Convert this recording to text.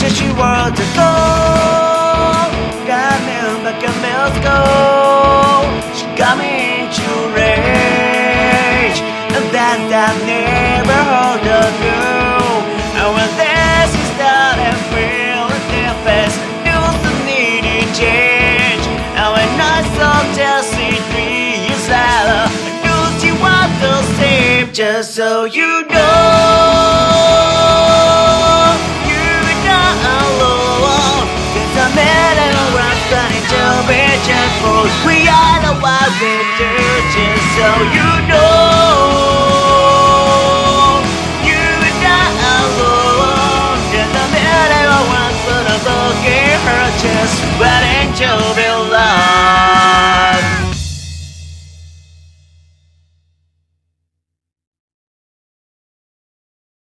she was to go. Got me back in let's go. She got me into rage, and that I never hold a girl. And when this is done and feeling tempest, news the needed change. And when I saw Jessie 3 years later, I knew she was the same. Just so you know, you're not alone. Since I met her, I'm starting to be gentle. We are the wild we do. Just so you know, you're not alone. Since I met her, I'm gonna look at her just